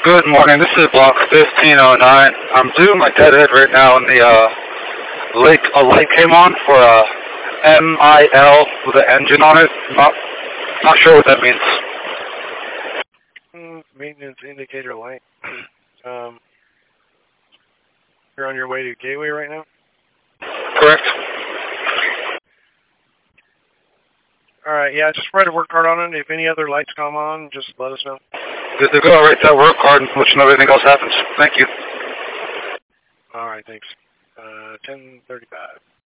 Good morning. This is block 1509. I'm doing my deadhead right now, and the lake a light came on for MIL with an engine on it. Not sure what that means. Maintenance indicator light. You're on your way to Gateway right now? Correct. Alright, yeah, just write a work card on it. If any other lights come on, just let us know. Good to go. I'll write that work card and let you know everything else happens. Thank you. Alright, thanks. 10:35.